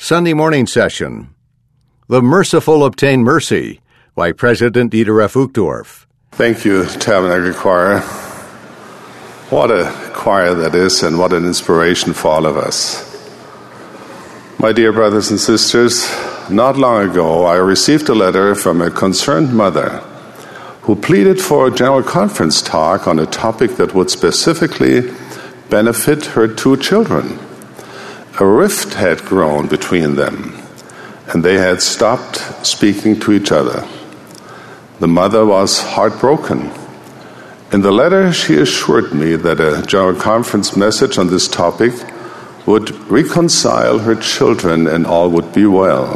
Sunday morning session. The Merciful Obtain Mercy by President Dieter F. Uchtdorf. Thank you, Tabernacle Choir. What a choir that is, and what an inspiration for all of us. My dear brothers and sisters, not long ago I received a letter from a concerned mother who pleaded for a general conference talk on a topic that would specifically benefit her two children. A rift had grown between them, and they had stopped speaking to each other. The mother was heartbroken. In the letter, she assured me that a general conference message on this topic would reconcile her children and all would be well.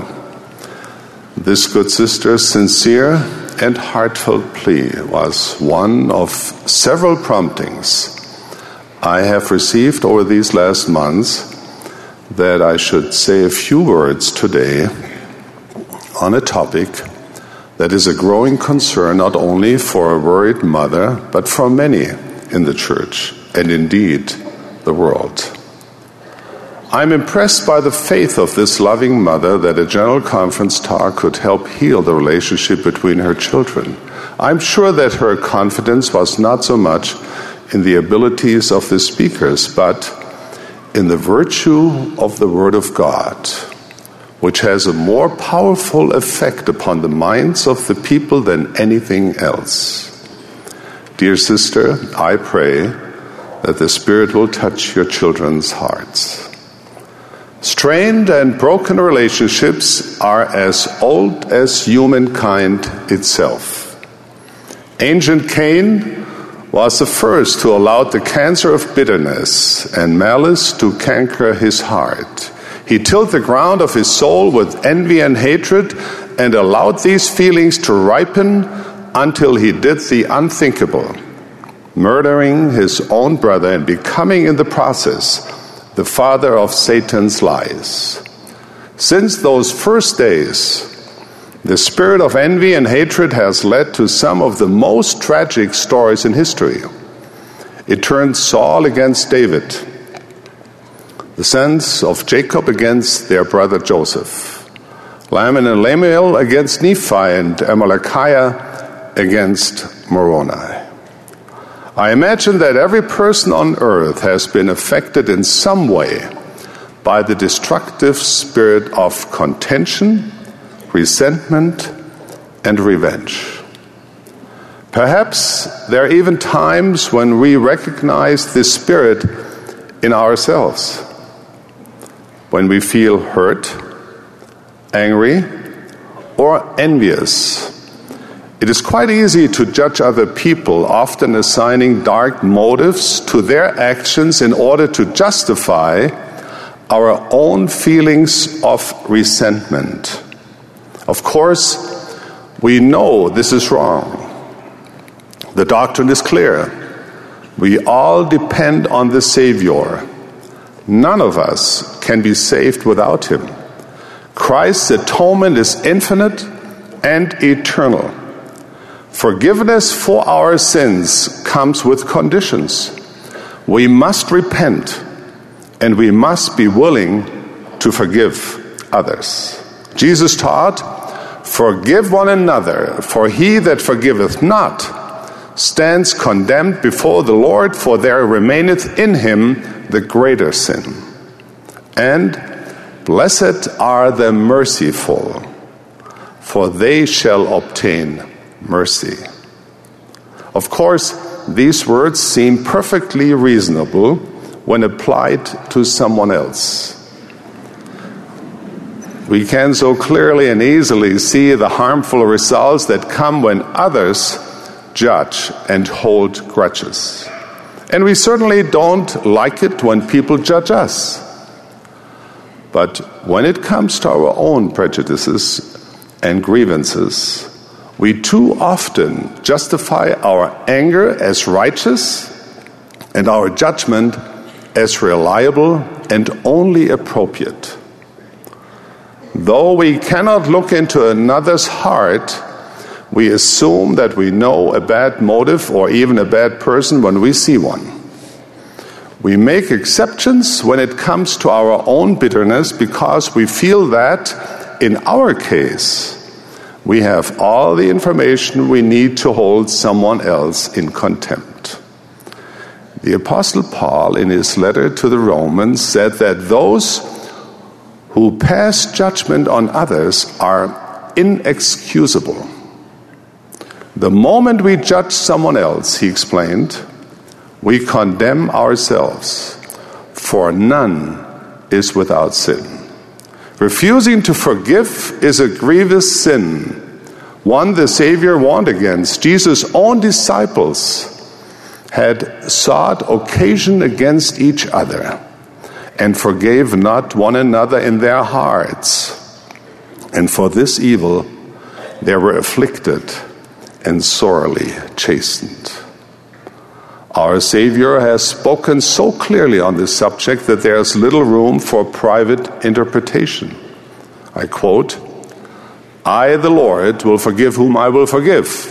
This good sister's sincere and heartfelt plea was one of several promptings I have received over these last months that I should say a few words today on a topic that is a growing concern not only for a worried mother, but for many in the church and indeed the world. I'm impressed by the faith of this loving mother that a general conference talk could help heal the relationship between her children. I'm sure that her confidence was not so much in the abilities of the speakers, but in the virtue of the Word of God, which has a more powerful effect upon the minds of the people than anything else. Dear sister, I pray that the Spirit will touch your children's hearts. Strained and broken relationships are as old as humankind itself. Ancient Cain was the first who allowed the cancer of bitterness and malice to canker his heart. He tilled the ground of his soul with envy and hatred and allowed these feelings to ripen until he did the unthinkable, murdering his own brother and becoming in the process the father of Satan's lies. Since those first days, the spirit of envy and hatred has led to some of the most tragic stories in history. It turned Saul against David, the sons of Jacob against their brother Joseph, Laman and Lemuel against Nephi, and Amalickiah against Moroni. I imagine that every person on earth has been affected in some way by the destructive spirit of contention, resentment, and revenge. Perhaps there are even times when we recognize this spirit in ourselves, when we feel hurt, angry, or envious. It is quite easy to judge other people, often assigning dark motives to their actions in order to justify our own feelings of resentment. Of course, we know this is wrong. The doctrine is clear. We all depend on the Savior. None of us can be saved without Him. Christ's atonement is infinite and eternal. Forgiveness for our sins comes with conditions. We must repent, and we must be willing to forgive others. Jesus taught, "Forgive one another, for he that forgiveth not stands condemned before the Lord, for there remaineth in him the greater sin." And, "Blessed are the merciful, for they shall obtain mercy." Of course, these words seem perfectly reasonable when applied to someone else. We can so clearly and easily see the harmful results that come when others judge and hold grudges. And we certainly don't like it when people judge us. But when it comes to our own prejudices and grievances, we too often justify our anger as righteous and our judgment as reliable and only appropriate. Though we cannot look into another's heart, we assume that we know a bad motive or even a bad person when we see one. We make exceptions when it comes to our own bitterness because we feel that, in our case, we have all the information we need to hold someone else in contempt. The Apostle Paul, in his letter to the Romans, said that those who pass judgment on others are inexcusable. The moment we judge someone else, he explained, we condemn ourselves, for none is without sin. Refusing to forgive is a grievous sin, one the Savior warned against. Jesus' own disciples had sought occasion against each other and forgave not one another in their hearts. And for this evil they were afflicted and sorely chastened. Our Savior has spoken so clearly on this subject that there is little room for private interpretation. I quote, "I, the Lord, will forgive whom I will forgive."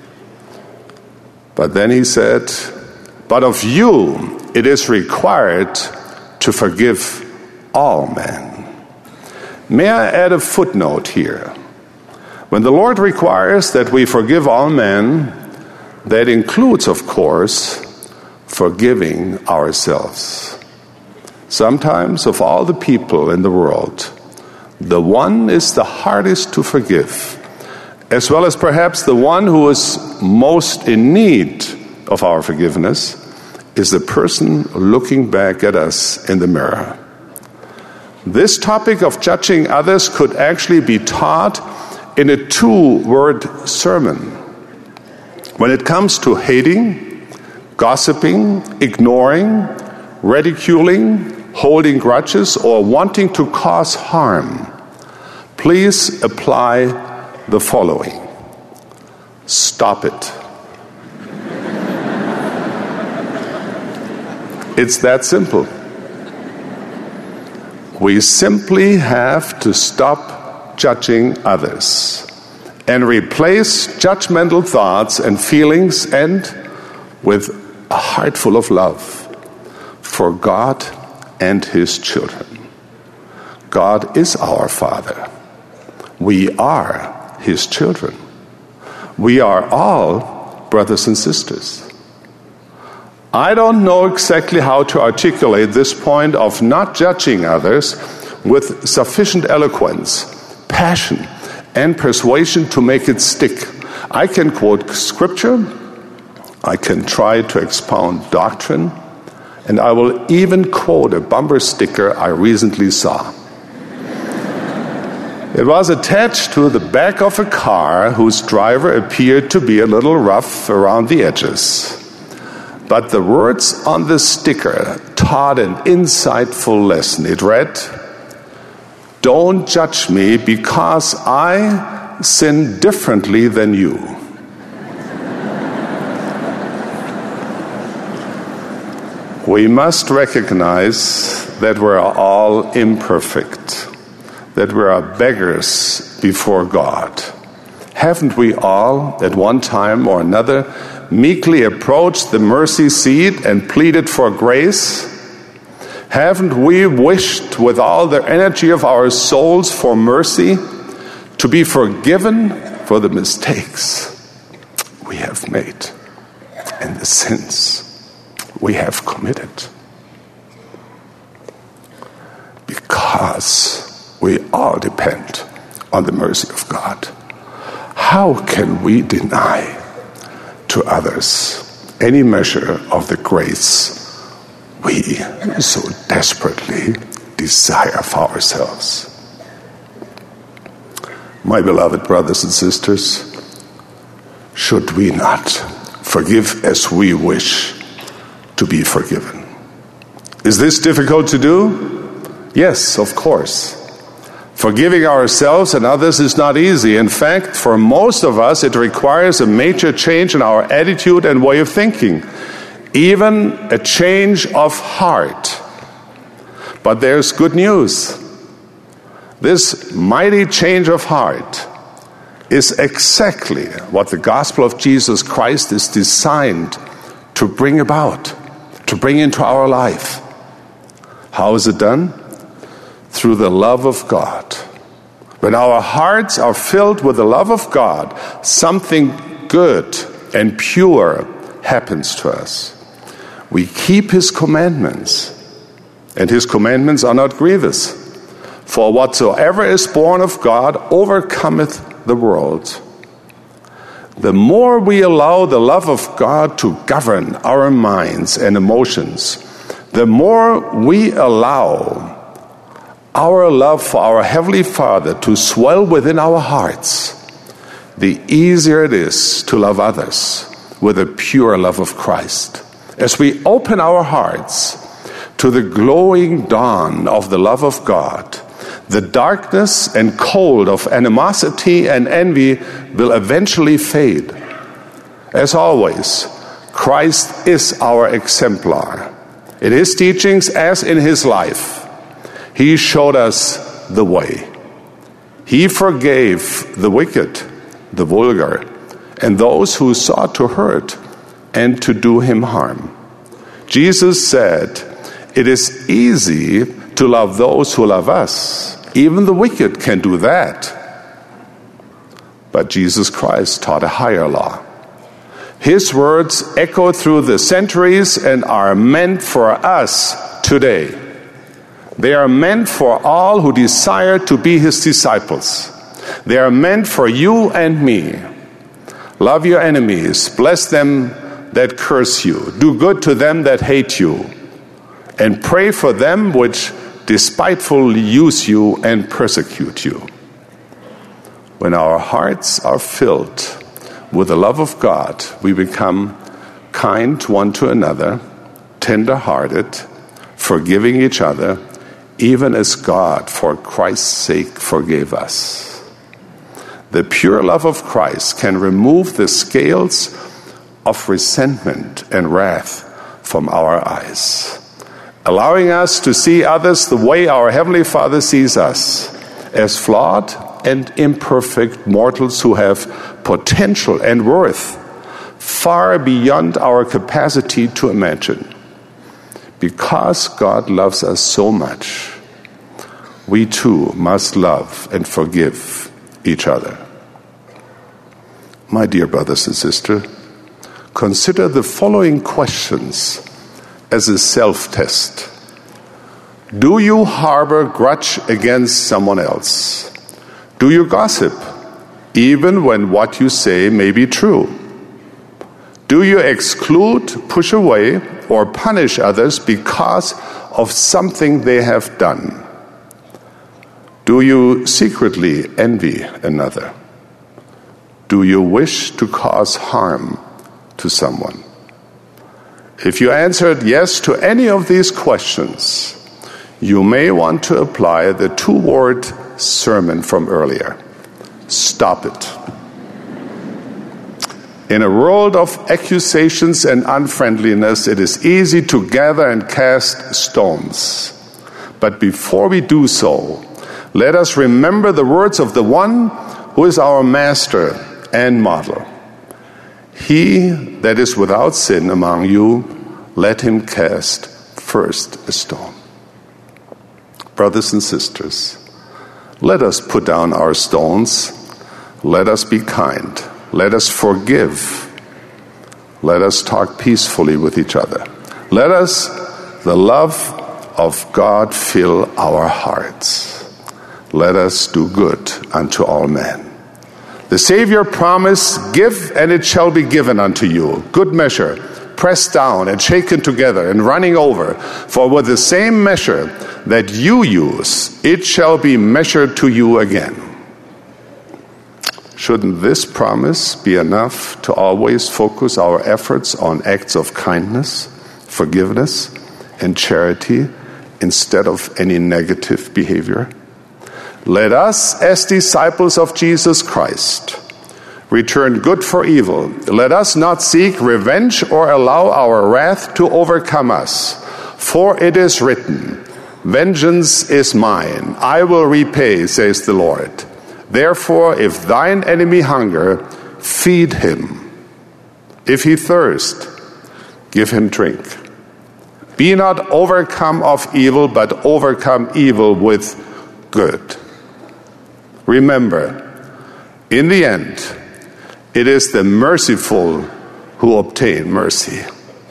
But then he said, "But of you it is required to forgive all men." May I add a footnote here? When the Lord requires that we forgive all men, that includes, of course, forgiving ourselves. Sometimes, of all the people in the world, the one is the hardest to forgive, as well as perhaps the one who is most in need of our forgiveness is the person looking back at us in the mirror. This topic of judging others could actually be taught in a 2-word sermon. When it comes to hating, gossiping, ignoring, ridiculing, holding grudges, or wanting to cause harm, please apply the following. Stop it. It's that simple. We simply have to stop judging others and replace judgmental thoughts and feelings with a heart full of love for God and His children. God is our Father. We are His children. We are all brothers and sisters. I don't know exactly how to articulate this point of not judging others with sufficient eloquence, passion, and persuasion to make it stick. I can quote scripture, I can try to expound doctrine, and I will even quote a bumper sticker I recently saw. It was attached to the back of a car whose driver appeared to be a little rough around the edges. But the words on the sticker taught an insightful lesson. It read, "Don't judge me because I sin differently than you." We must recognize that we are all imperfect, that we are beggars before God. Haven't we all, at one time or another, meekly approached the mercy seat and pleaded for grace? Haven't we wished with all the energy of our souls for mercy, to be forgiven for the mistakes we have made and the sins we have committed? Because we all depend on the mercy of God. How can we deny to others any measure of the grace we so desperately desire for ourselves? My beloved brothers and sisters, should we not forgive as we wish to be forgiven? Is this difficult to do? Yes, of course. Forgiving ourselves and others is not easy. In fact, for most of us, it requires a major change in our attitude and way of thinking, even a change of heart. But there's good news. This mighty change of heart is exactly what the gospel of Jesus Christ is designed to bring about, to bring into our life. How is it done? Through the love of God. When our hearts are filled with the love of God, something good and pure happens to us. We keep His commandments, and His commandments are not grievous. For whatsoever is born of God overcometh the world. The more we allow the love of God to govern our minds and emotions, the more we allow our love for our Heavenly Father to swell within our hearts, the easier it is to love others with a pure love of Christ. As we open our hearts to the glowing dawn of the love of God, the darkness and cold of animosity and envy will eventually fade. As always, Christ is our exemplar. In His teachings, as in His life, He showed us the way. He forgave the wicked, the vulgar, and those who sought to hurt and to do Him harm. Jesus said, "It is easy to love those who love us. Even the wicked can do that." But Jesus Christ taught a higher law. His words echo through the centuries and are meant for us today. They are meant for all who desire to be His disciples. They are meant for you and me. Love your enemies, bless them that curse you, do good to them that hate you, and pray for them which despitefully use you and persecute you. When our hearts are filled with the love of God, we become kind one to another, tender-hearted, forgiving each other, even as God, for Christ's sake, forgave us. The pure love of Christ can remove the scales of resentment and wrath from our eyes, allowing us to see others the way our Heavenly Father sees us, as flawed and imperfect mortals who have potential and worth far beyond our capacity to imagine. Because God loves us so much, we too must love and forgive each other. My dear brothers and sisters, consider the following questions as a self-test. Do you harbor grudge against someone else? Do you gossip, even when what you say may be true? Do you exclude, push away, or punish others because of something they have done? Do you secretly envy another? Do you wish to cause harm to someone? If you answered yes to any of these questions, you may want to apply the 2-word sermon from earlier. Stop it. In a world of accusations and unfriendliness, it is easy to gather and cast stones. But before we do so, let us remember the words of the one who is our master and model. He that is without sin among you, let him cast first a stone. Brothers and sisters, let us put down our stones. Let us be kind. Let us forgive. Let us talk peacefully with each other. Let us, the love of God, fill our hearts. Let us do good unto all men. The Savior promised, "Give, and it shall be given unto you. Good measure, pressed down and shaken together and running over. For with the same measure that you use, it shall be measured to you again." Shouldn't this promise be enough to always focus our efforts on acts of kindness, forgiveness, and charity instead of any negative behavior? Let us, as disciples of Jesus Christ, return good for evil. Let us not seek revenge or allow our wrath to overcome us. For it is written, "Vengeance is mine, I will repay, says the Lord." Therefore, if thine enemy hunger, feed him. If he thirst, give him drink. Be not overcome of evil, but overcome evil with good. Remember, in the end, it is the merciful who obtain mercy.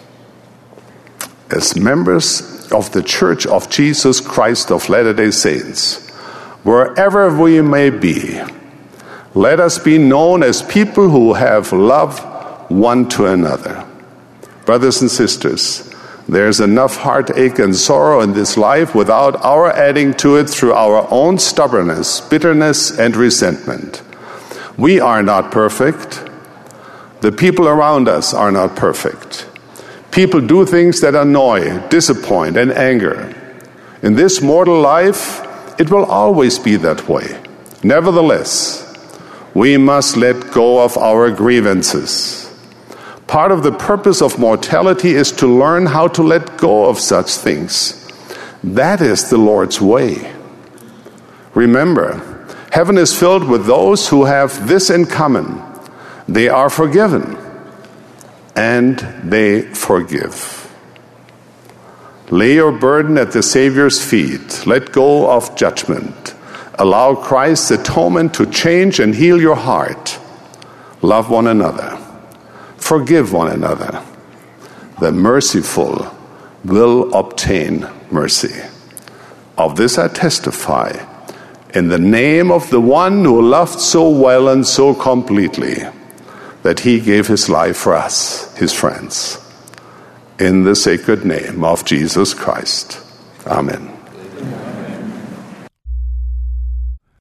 As members of the Church of Jesus Christ of Latter-day Saints, wherever we may be, let us be known as people who have love one to another. Brothers and sisters, there's enough heartache and sorrow in this life without our adding to it through our own stubbornness, bitterness, and resentment. We are not perfect. The people around us are not perfect. People do things that annoy, disappoint, and anger. In this mortal life, it will always be that way. Nevertheless, we must let go of our grievances. Part of the purpose of mortality is to learn how to let go of such things. That is the Lord's way. Remember, heaven is filled with those who have this in common. They are forgiven, and they forgive. Lay your burden at the Savior's feet. Let go of judgment. Allow Christ's atonement to change and heal your heart. Love one another. Forgive one another. The merciful will obtain mercy. Of this I testify in the name of the one who loved so well and so completely that he gave his life for us, his friends. In the sacred name of Jesus Christ. Amen.